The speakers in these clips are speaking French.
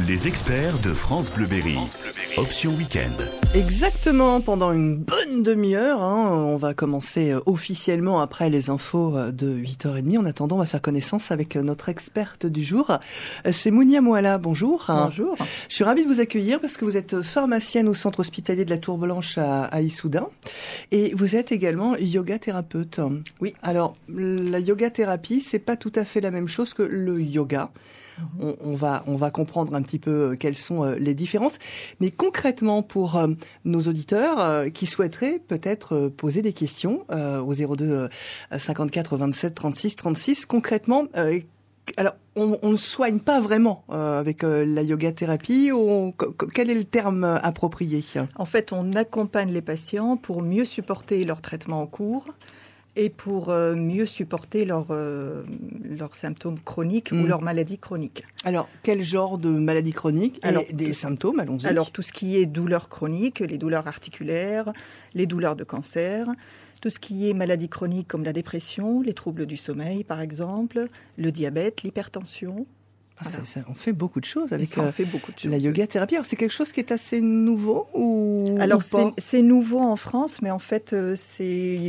Les experts de France Bleu Berry. Option Week-end. Exactement, pendant une bonne demi-heure, on va commencer officiellement après les infos de 8h30. En attendant, on va faire connaissance avec notre experte du jour. C'est Mounia Mouala, bonjour. Bonjour. Je suis ravie de vous accueillir parce que vous êtes pharmacienne au centre hospitalier de la Tour Blanche à Issoudun. Et vous êtes également yoga thérapeute. Oui. Alors, la yoga thérapie, c'est pas tout à fait la même chose que le yoga. On va comprendre un petit peu quelles sont les différences. Mais concrètement, pour nos auditeurs qui souhaiteraient peut-être poser des questions au 02 54 27 36 36, concrètement, alors on ne soigne pas vraiment avec la yoga thérapie. Quel est le terme approprié ? En fait, on accompagne les patients pour mieux supporter leur traitement en cours et pour mieux supporter leurs symptômes chroniques ou leurs maladies chroniques. Alors, quel genre de maladies chroniques et des symptômes, allons-y. Alors, tout ce qui est douleurs chroniques, les douleurs articulaires, les douleurs de cancer, tout ce qui est maladies chroniques comme la dépression, les troubles du sommeil, par exemple, le diabète, l'hypertension. Voilà. On fait beaucoup de choses avec la yoga thérapie. Alors, c'est quelque chose qui est assez nouveau Alors, ou pas ? c'est nouveau en France, mais en fait, c'est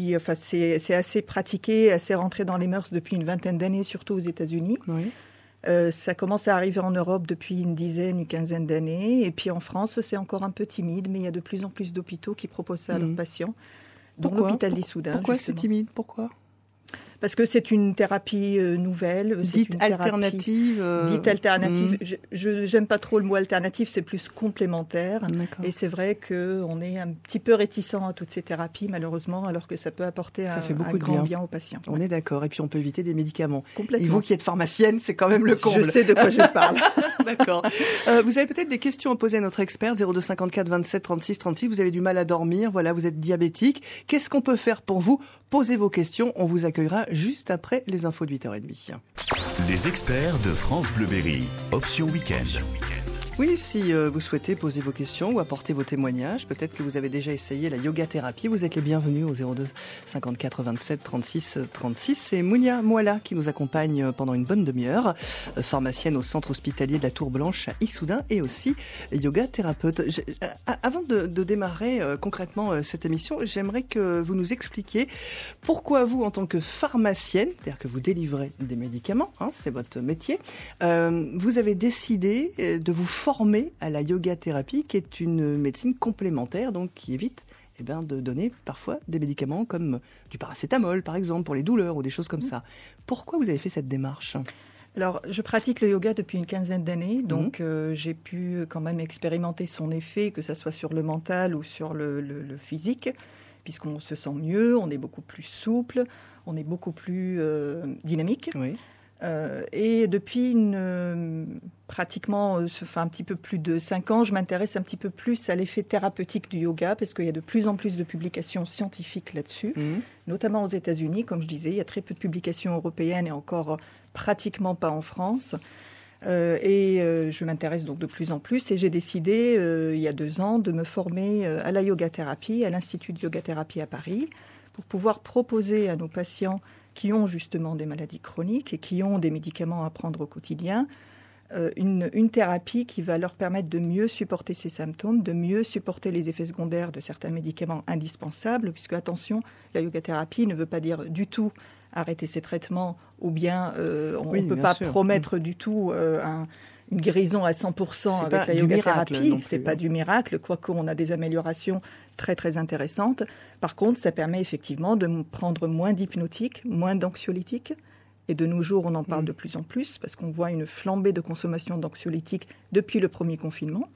assez pratiqué, assez rentré dans les mœurs depuis une vingtaine d'années, surtout aux États-Unis. Oui. Ça commence à arriver en Europe depuis une quinzaine d'années. Et puis en France, c'est encore un peu timide, mais il y a de plus en plus d'hôpitaux qui proposent ça à leurs patients. Dont l'hôpital d'Issoudun. Pourquoi c'est timide ? Pourquoi ? Parce que c'est une thérapie nouvelle. Dite alternative. Dite alternative. Je j'aime pas trop le mot alternative, c'est plus complémentaire. D'accord. Et c'est vrai qu'on est un petit peu réticent à toutes ces thérapies, malheureusement, alors que ça peut apporter un grand bien aux patients. On est d'accord. Et puis on peut éviter des médicaments. Complètement. Et vous qui êtes pharmacienne, c'est quand même le comble. Je sais de quoi je parle. D'accord. Vous avez peut-être des questions à poser à notre expert, 02 54 27 36 36. Vous avez du mal à dormir, voilà, vous êtes diabétique. Qu'est-ce qu'on peut faire pour vous ? Posez vos questions, on vous accueillera juste après les infos de 8h30. Les experts de France Bleu Berry. Option Week-end. Oui, si vous souhaitez poser vos questions ou apporter vos témoignages, peut-être que vous avez déjà essayé la yoga thérapie, vous êtes les bienvenus au 02 54 27 36 36. C'est Mounia Mouala qui nous accompagne pendant une bonne demi-heure, pharmacienne au centre hospitalier de la Tour Blanche à Issoudun et aussi yoga thérapeute. Avant de démarrer concrètement cette émission, j'aimerais que vous nous expliquiez pourquoi vous, en tant que pharmacienne, c'est-à-dire que vous délivrez des médicaments, c'est votre métier, vous avez décidé de vous former à la yoga thérapie, qui est une médecine complémentaire, donc qui évite de donner parfois des médicaments comme du paracétamol, par exemple, pour les douleurs ou des choses comme ça. Pourquoi vous avez fait cette démarche ? Alors, je pratique le yoga depuis une quinzaine d'années, donc j'ai pu quand même expérimenter son effet, que ça soit sur le mental ou sur le physique, puisqu'on se sent mieux, on est beaucoup plus souple, on est beaucoup plus dynamique. Oui. Et depuis pratiquement un petit peu plus de 5 ans, je m'intéresse un petit peu plus à l'effet thérapeutique du yoga parce qu'il y a de plus en plus de publications scientifiques là-dessus, notamment aux États-Unis. Comme je disais, il y a très peu de publications européennes et encore pratiquement pas en France. Je m'intéresse donc de plus en plus et j'ai décidé il y a 2 ans de me former à la yoga thérapie, à l'Institut de yoga thérapie à Paris, pour pouvoir proposer à nos patients qui ont justement des maladies chroniques et qui ont des médicaments à prendre au quotidien, une thérapie qui va leur permettre de mieux supporter ces symptômes, de mieux supporter les effets secondaires de certains médicaments indispensables, puisque, attention, la yoga thérapie ne veut pas dire du tout arrêter ces traitements, ou bien on ne peut pas promettre du tout une guérison à 100% avec la yoga thérapie. C'est pas du miracle, quoique on a des améliorations très très intéressantes. Par contre, ça permet effectivement de prendre moins d'hypnotiques, moins d'anxiolytiques. Et de nos jours, on en parle de plus en plus parce qu'on voit une flambée de consommation d'anxiolytiques depuis le premier confinement.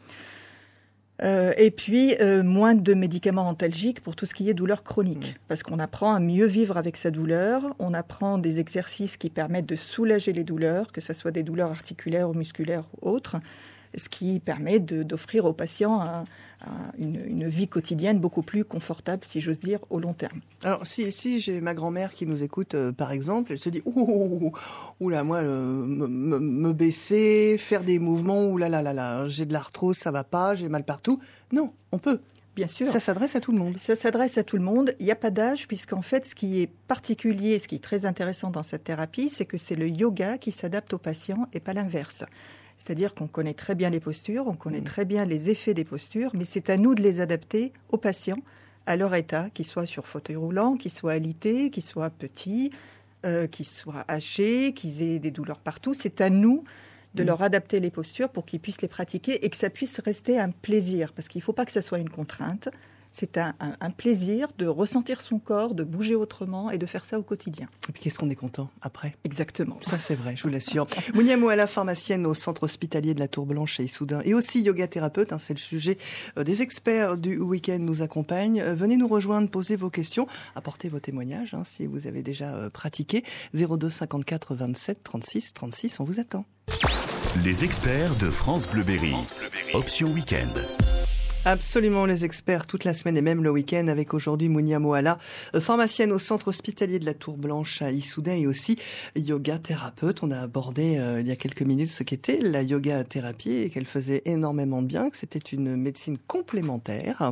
Et puis, moins de médicaments antalgiques pour tout ce qui est douleur chronique. Parce qu'on apprend à mieux vivre avec sa douleur. On apprend des exercices qui permettent de soulager les douleurs, que ce soit des douleurs articulaires ou musculaires ou autres. Ce qui permet d'offrir aux patients une vie quotidienne beaucoup plus confortable, si j'ose dire, au long terme. Alors, si j'ai ma grand-mère qui nous écoute, par exemple, elle se dit « Oula, moi, me baisser, faire des mouvements, oulala, j'ai de l'arthrose, ça va pas, j'ai mal partout. » Non, on peut. Bien sûr. Ça s'adresse à tout le monde. Ça s'adresse à tout le monde. Il n'y a pas d'âge, puisqu'en fait, ce qui est particulier, ce qui est très intéressant dans cette thérapie, c'est que c'est le yoga qui s'adapte aux patients et pas l'inverse. C'est-à-dire qu'on connaît très bien les postures, on connaît très bien les effets des postures, mais c'est à nous de les adapter aux patients, à leur état, qu'ils soient sur fauteuil roulant, qu'ils soient alités, qu'ils soient petits, qu'ils soient âgés, qu'ils aient des douleurs partout. C'est à nous de leur adapter les postures pour qu'ils puissent les pratiquer et que ça puisse rester un plaisir, parce qu'il ne faut pas que ça soit une contrainte. C'est un plaisir de ressentir son corps, de bouger autrement et de faire ça au quotidien. Et puis qu'est-ce qu'on est content après ? Exactement. Ça c'est vrai, je vous l'assure. Mounia Moala, pharmacienne au centre hospitalier de la Tour Blanche à Issoudun et aussi yoga thérapeute, c'est le sujet des experts du week-end nous accompagnent. Venez nous rejoindre, posez vos questions, apportez vos témoignages si vous avez déjà pratiqué. 02 54 27 36 36, on vous attend. Les experts de France Bleu Berry. Option Week-end. Absolument, les experts toute la semaine et même le week-end avec aujourd'hui Mounia Moala, pharmacienne au centre hospitalier de la Tour Blanche à Issoudun et aussi yoga thérapeute. On a abordé il y a quelques minutes ce qu'était la yoga thérapie et qu'elle faisait énormément de bien, que c'était une médecine complémentaire.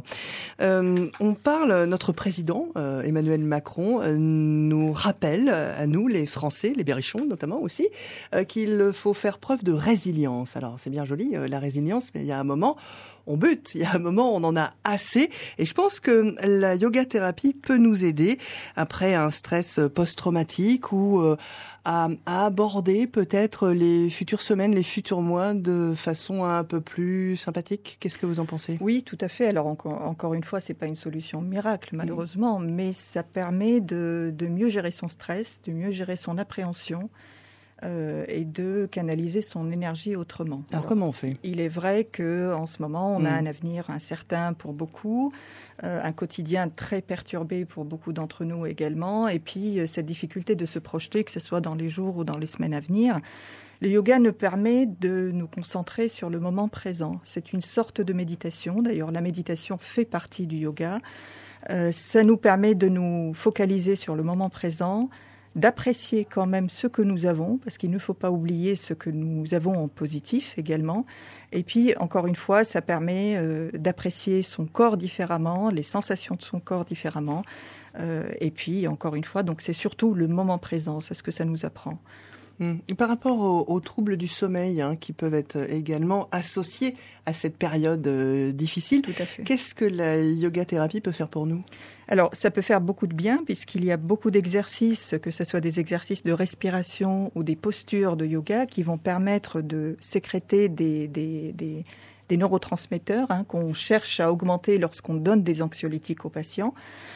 Notre président Emmanuel Macron nous rappelle à nous les Français, les berrichons notamment aussi, qu'il faut faire preuve de résilience. Alors c'est bien joli la résilience, mais il y a un moment on bute, il y a un moment on en a assez et je pense que la yoga thérapie peut nous aider après un stress post-traumatique ou à aborder peut-être les futures semaines, les futurs mois de façon un peu plus sympathique. Qu'est-ce que vous en pensez ? Oui, tout à fait. Alors encore une fois, c'est pas une solution miracle malheureusement, mais ça permet de mieux gérer son stress, de mieux gérer son appréhension. Et de canaliser son énergie autrement. Alors comment on fait ? Il est vrai qu'en ce moment, on a un avenir incertain pour beaucoup, un quotidien très perturbé pour beaucoup d'entre nous également, et puis cette difficulté de se projeter, que ce soit dans les jours ou dans les semaines à venir. Le yoga nous permet de nous concentrer sur le moment présent. C'est une sorte de méditation. D'ailleurs, la méditation fait partie du yoga. Ça nous permet de nous focaliser sur le moment présent, d'apprécier quand même ce que nous avons, parce qu'il ne faut pas oublier ce que nous avons en positif également. Et puis, encore une fois, ça permet d'apprécier son corps différemment, les sensations de son corps différemment. Et puis, encore une fois, donc c'est surtout le moment présent, c'est ce que ça nous apprend. Par rapport aux troubles du sommeil qui peuvent être également associés à cette période difficile, tout à fait. Qu'est-ce que la yoga thérapie peut faire pour nous ? Alors, ça peut faire beaucoup de bien puisqu'il y a beaucoup d'exercices, que ce soit des exercices de respiration ou des postures de yoga qui vont permettre de sécréter des neurotransmetteurs qu'on cherche à augmenter lorsqu'on donne des anxiolytiques aux patients.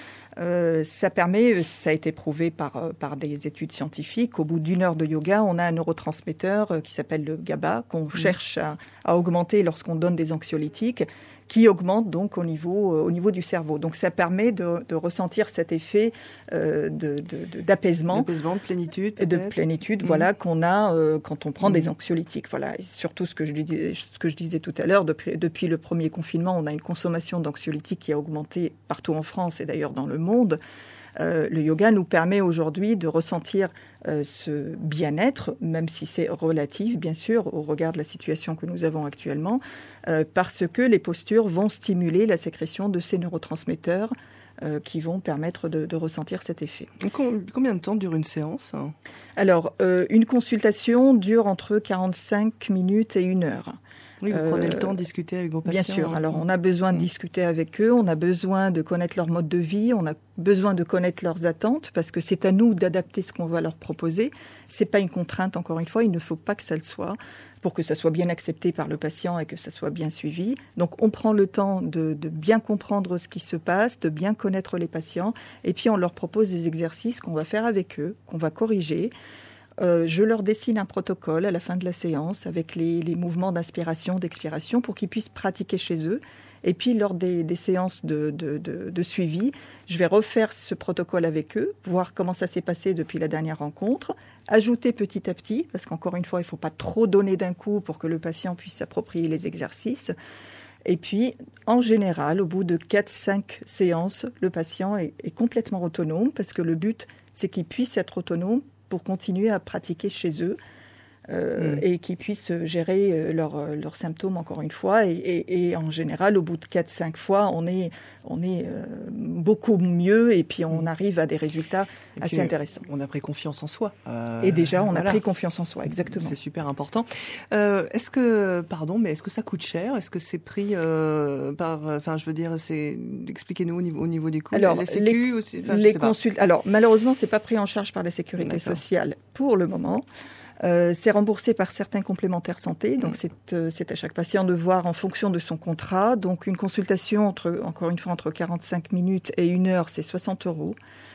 Ça permet, ça a été prouvé par des études scientifiques, au bout d'1 heure de yoga, on a un neurotransmetteur qui s'appelle le GABA, qu'on cherche à augmenter lorsqu'on donne des anxiolytiques, qui augmente donc au niveau du cerveau. Donc ça permet de ressentir cet effet d'apaisement. D'apaisement, de plénitude peut-être. De plénitude, voilà, qu'on a quand on prend des anxiolytiques. Voilà. Et surtout ce que je disais tout à l'heure, depuis le premier confinement, on a une consommation d'anxiolytiques qui a augmenté partout en France et d'ailleurs dans le monde. Le yoga nous permet aujourd'hui de ressentir ce bien-être, même si c'est relatif, bien sûr, au regard de la situation que nous avons actuellement, parce que les postures vont stimuler la sécrétion de ces neurotransmetteurs qui vont permettre de ressentir cet effet. Combien de temps dure une séance ? Alors, une consultation dure entre 45 minutes et 1 heure. Oui, vous prenez le temps de discuter avec vos patients. Bien sûr. Alors, on a besoin de discuter avec eux, on a besoin de connaître leur mode de vie, on a besoin de connaître leurs attentes, parce que c'est à nous d'adapter ce qu'on va leur proposer. C'est pas une contrainte, encore une fois, il ne faut pas que ça le soit, pour que ça soit bien accepté par le patient et que ça soit bien suivi. Donc, on prend le temps de bien comprendre ce qui se passe, de bien connaître les patients, et puis on leur propose des exercices qu'on va faire avec eux, qu'on va corriger. Je leur dessine un protocole à la fin de la séance avec les mouvements d'inspiration, d'expiration pour qu'ils puissent pratiquer chez eux. Et puis, lors des séances de suivi, je vais refaire ce protocole avec eux, voir comment ça s'est passé depuis la dernière rencontre, ajouter petit à petit, parce qu'encore une fois, il ne faut pas trop donner d'un coup pour que le patient puisse s'approprier les exercices. Et puis, en général, au bout de 4-5 séances, le patient est complètement autonome, parce que le but, c'est qu'il puisse être autonome pour continuer à pratiquer chez eux. et qui puissent gérer leurs symptômes encore une fois. Et en général, au bout de 4-5 fois, on est beaucoup mieux et puis on arrive à des résultats assez intéressants. On a pris confiance en soi. Et déjà, on a pris confiance en soi, exactement. C'est super important. Est-ce que ça coûte cher? Est-ce que c'est pris expliquez-nous au niveau des coûts. Alors, les sécu aussi, alors, malheureusement, c'est pas pris en charge par la sécurité sociale pour le moment. C'est remboursé par certains complémentaires santé, donc c'est à chaque patient de voir en fonction de son contrat. Donc une consultation entre 45 minutes et 1 heure, c'est 60 €.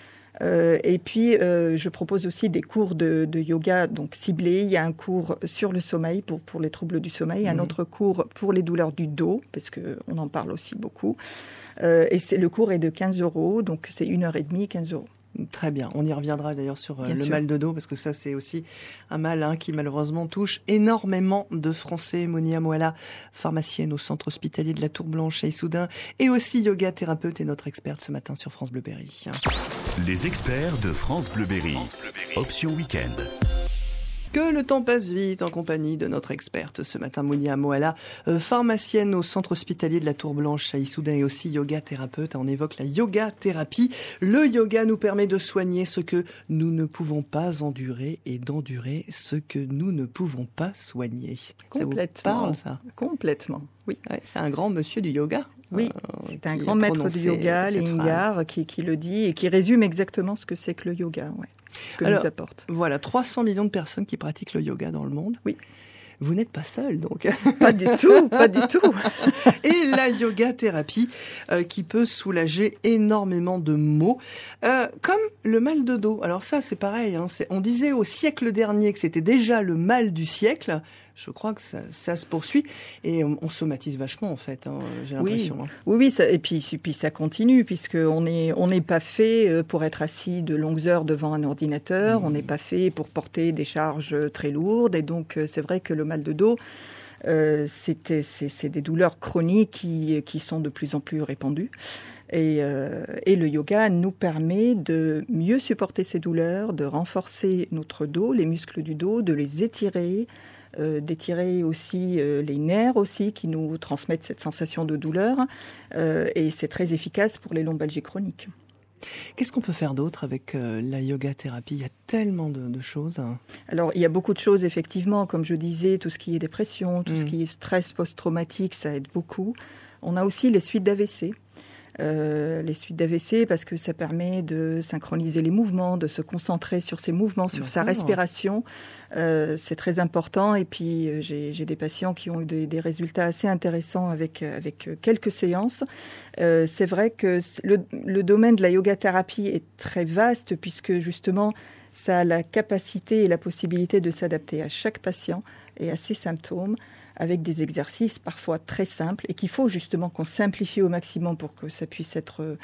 Et puis je propose aussi des cours de yoga donc ciblés. Il y a un cours sur le sommeil pour les troubles du sommeil, un autre cours pour les douleurs du dos, parce qu'on en parle aussi beaucoup. Et le cours est de 15 €, donc c'est 1h30, 15 €. Très bien. On y reviendra d'ailleurs sur le mal de dos, parce que ça, c'est aussi un mal qui malheureusement touche énormément de Français. Mounia Moala, pharmacienne au centre hospitalier de la Tour Blanche à Issoudun, et aussi yoga thérapeute et notre experte ce matin sur France Bleu Berry. Les experts de France Bleu Berry. Option Week-end. Que le temps passe vite en compagnie de notre experte ce matin, Mounia Moala, pharmacienne au centre hospitalier de la Tour Blanche à Issoudun et aussi yoga thérapeute. On évoque la yoga thérapie. Le yoga nous permet de soigner ce que nous ne pouvons pas endurer et d'endurer ce que nous ne pouvons pas soigner. Complètement. Ça vous parle, ça? Complètement, oui. Ouais, c'est un grand monsieur du yoga. Oui, c'est un grand maître du yoga, Iyengar, qui le dit et qui résume exactement ce que c'est que le yoga, ouais. Ce que nous apporte. Voilà, 300 millions de personnes qui pratiquent le yoga dans le monde. Oui. Vous n'êtes pas seul, donc. Pas du tout, pas du tout. Et la yoga thérapie qui peut soulager énormément de maux, comme le mal de dos. Alors ça, c'est pareil. On disait au siècle dernier que c'était déjà le mal du siècle. Je crois que ça se poursuit et on somatise vachement en fait. J'ai l'impression. Oui, et puis ça continue puisque on n'est pas fait pour être assis de longues heures devant un ordinateur. On n'est pas fait pour porter des charges très lourdes et donc c'est vrai que le mal de dos, c'est des douleurs chroniques qui sont de plus en plus répandues. Et le yoga nous permet de mieux supporter ces douleurs, de renforcer notre dos, les muscles du dos, de les étirer, d'étirer aussi les nerfs aussi qui nous transmettent cette sensation de douleur. Et c'est très efficace pour les lombalgies chroniques. Qu'est-ce qu'on peut faire d'autre avec la yoga thérapie? Il y a tellement de choses. Alors, il y a beaucoup de choses, effectivement. Comme je disais, tout ce qui est dépression, tout ce qui est stress post-traumatique, ça aide beaucoup. On a aussi les suites d'AVC. Les suites d'AVC parce que ça permet de synchroniser les mouvements, de se concentrer sur ses mouvements, sur sa respiration. C'est très important. Et puis, j'ai des patients qui ont eu des résultats assez intéressants avec quelques séances. C'est vrai que le domaine de la yoga thérapie est très vaste puisque justement, ça a la capacité et la possibilité de s'adapter à chaque patient et à ses symptômes, avec des exercices parfois très simples et qu'il faut justement qu'on simplifie au maximum pour que ça puisse être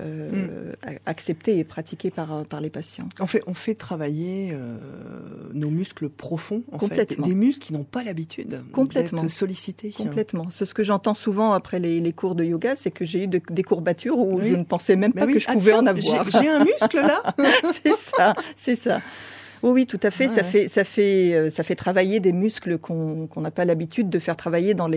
accepté et pratiqué par les patients. On fait travailler nos muscles profonds, en fait, des muscles qui n'ont pas l'habitude d'être sollicités. Complètement. C'est ce que j'entends souvent après les cours de yoga, c'est que j'ai eu des courbatures où je ne pensais même pas que je pouvais en avoir. J'ai un muscle là. C'est ça. Oui, tout à fait. Ça fait travailler des muscles qu'on n'a pas l'habitude de faire travailler dans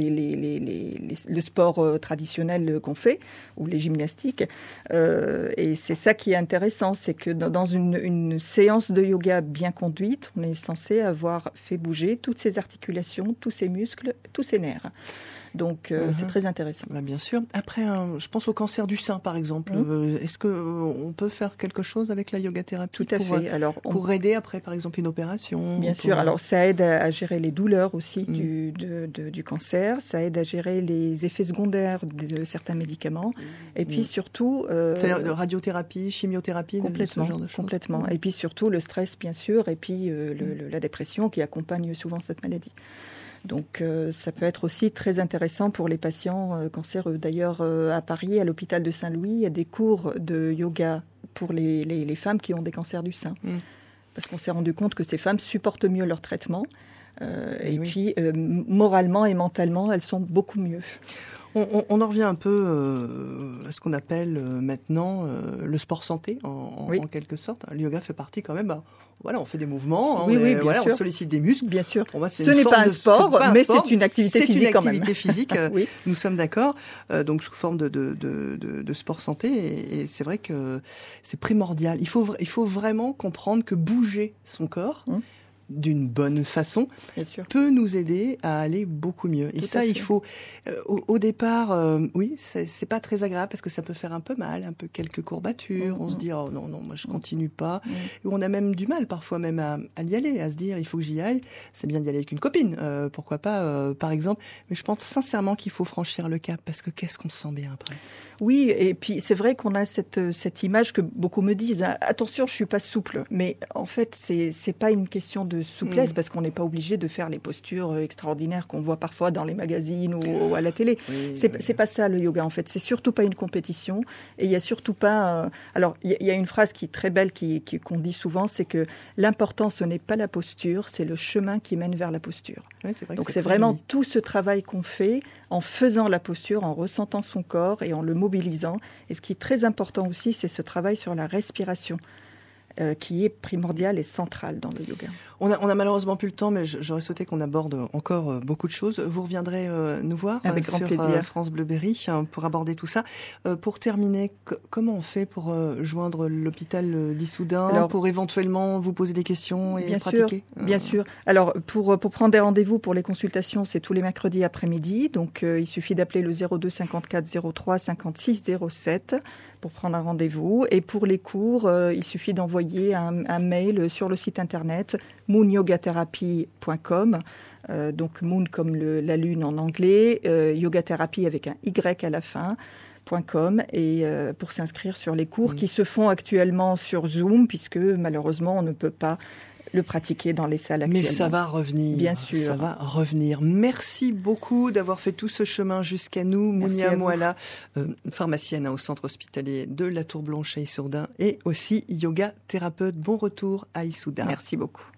le sport traditionnel qu'on fait ou les gymnastiques. Et c'est ça qui est intéressant, c'est que dans une séance de yoga bien conduite, on est censé avoir fait bouger toutes ces articulations, tous ces muscles, tous ces nerfs. Donc, c'est très intéressant. Bien sûr. Après, je pense au cancer du sein, par exemple. Est-ce qu'on peut faire quelque chose avec la yoga thérapie? Tout à fait. Alors, pour aider après, par exemple, une opération? Bien sûr. Alors, ça aide à gérer les douleurs aussi du cancer. Ça aide à gérer les effets secondaires de certains médicaments. Et puis, surtout... C'est-à-dire radiothérapie, chimiothérapie, complètement, ce genre de choses? Complètement. Et puis, surtout, le stress, bien sûr, et puis la dépression qui accompagne souvent cette maladie. Donc ça peut être aussi très intéressant pour les patients cancéreux. D'ailleurs, à Paris, à l'hôpital de Saint-Louis, il y a des cours de yoga pour les femmes qui ont des cancers du sein. Parce qu'on s'est rendu compte que ces femmes supportent mieux leur traitement. Puis, moralement et mentalement, elles sont beaucoup mieux. On en revient un peu à ce qu'on appelle maintenant le sport santé, en quelque sorte. Le yoga fait partie quand même... on fait des mouvements, on sollicite des muscles. Bien sûr. Pour moi, ce n'est pas un sport, mais c'est une activité physique quand même. C'est une activité physique, oui. Nous sommes d'accord, donc sous forme de sport santé. Et c'est vrai que c'est primordial. Il faut vraiment comprendre que bouger son corps... d'une bonne façon, peut nous aider à aller beaucoup mieux. Et ça, il faut... au départ, c'est pas très agréable parce que ça peut faire un peu mal, un peu quelques courbatures. On se dit, oh non, moi je continue pas. Et on a même du mal parfois même à y aller, à se dire, il faut que j'y aille. C'est bien d'y aller avec une copine, pourquoi pas, par exemple. Mais je pense sincèrement qu'il faut franchir le cap parce que qu'est-ce qu'on se sent bien après. Oui, et puis c'est vrai qu'on a cette image que beaucoup me disent, attention, je suis pas souple. Mais en fait, c'est pas une question de souplesse parce qu'on n'est pas obligé de faire les postures extraordinaires qu'on voit parfois dans les magazines ou à la télé. C'est pas ça le yoga en fait. C'est surtout pas une compétition et il y a surtout pas. Alors il y a une phrase qui est très belle qu'on dit souvent, c'est que l'important ce n'est pas la posture, c'est le chemin qui mène vers la posture. Oui, c'est vrai. Donc c'est vraiment tout ce travail qu'on fait en faisant la posture, en ressentant son corps et en le mobilisant. Et ce qui est très important aussi, c'est ce travail sur la respiration. Qui est primordial et central dans le yoga. On a malheureusement plus le temps, mais j'aurais souhaité qu'on aborde encore beaucoup de choses. Vous reviendrez nous voir avec grand sur plaisir. France Bleu Berry pour aborder tout ça. Pour terminer, comment on fait pour joindre l'hôpital d'Issoudun, pour éventuellement vous poser des questions et pratiquer? Bien sûr. Alors, pour prendre des rendez-vous pour les consultations, c'est tous les mercredis après-midi. Donc, il suffit d'appeler le 02 54 03 56 07 pour prendre un rendez-vous. Et pour les cours, il suffit d'envoyer un mail sur le site internet moonyogatherapy.com. Donc moon comme la lune en anglais, yogathérapie avec un Y à la fin. .com et pour s'inscrire sur les cours qui se font actuellement sur Zoom puisque malheureusement on ne peut pas le pratiquer dans les salles actuellement. Mais ça va revenir. Bien sûr. Ça va revenir. Merci beaucoup d'avoir fait tout ce chemin jusqu'à nous. Mounia Moala, pharmacienne au centre hospitalier de la Tour Blanche à Issoudun et aussi yoga thérapeute. Bon retour à Issoudun. Merci beaucoup.